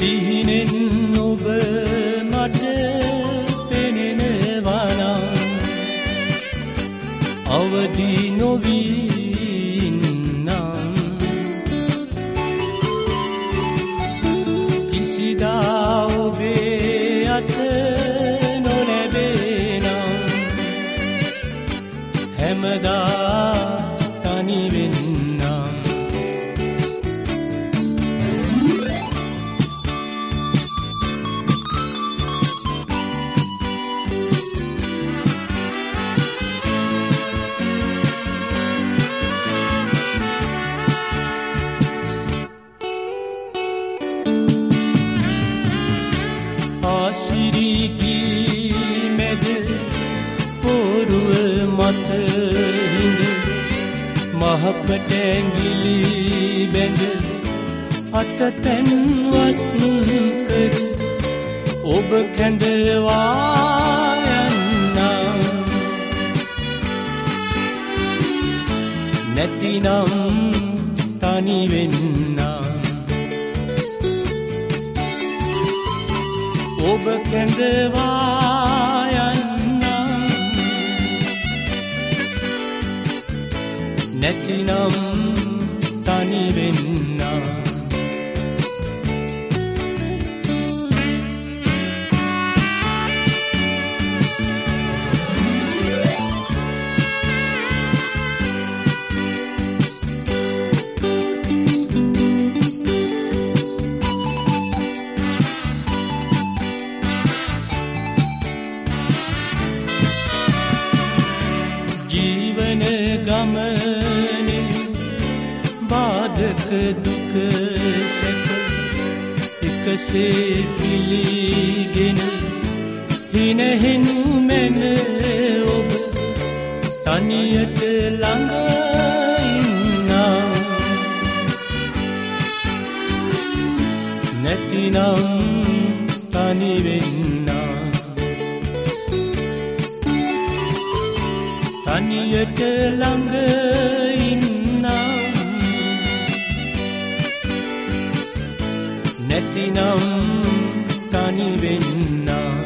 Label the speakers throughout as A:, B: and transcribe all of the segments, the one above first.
A: සිහිනෙන් ඔබ මට පෙනෙනවා නම් අවදි නොවී නම් කිසිදා ඔබේ අත නොලැබේ නම් හැමදා තනි වෙන්නම් ආශිරිගී මැද පොරුව මත හිඳ මහපට ඇඟිලි බැඳ අත තැන්වත් කර ඔබ කැඳවා යන්නම් නැතිනම් තනි වෙන්නම් ඔබ කැඳවා යන්නම් නැතිනම් තනි වෙන්නම් ජීවන ගමනේ බාධක දුක සැප එකසේ පිළිගෙන හිනෙහින් මෙන ඔබ තනියට ළඟ ඉන්නම් නැතිනම් තනි වෙන්නම් තනියට ළඟ ඉන්නම් නැතිනම් තනි වෙන්නම්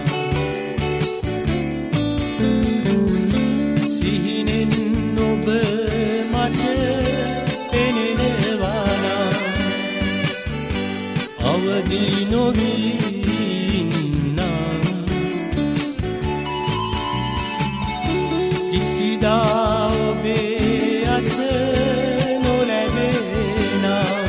A: සිහිනෙන් ඔබ මට පෙනෙනවා නම් අවදි නොවී නම් කිසිදා ඔබේ අත නොලැබේ නම්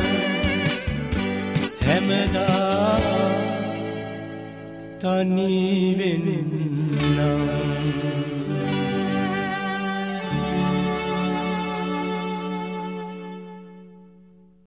A: හැමදා තනි වෙන්නම්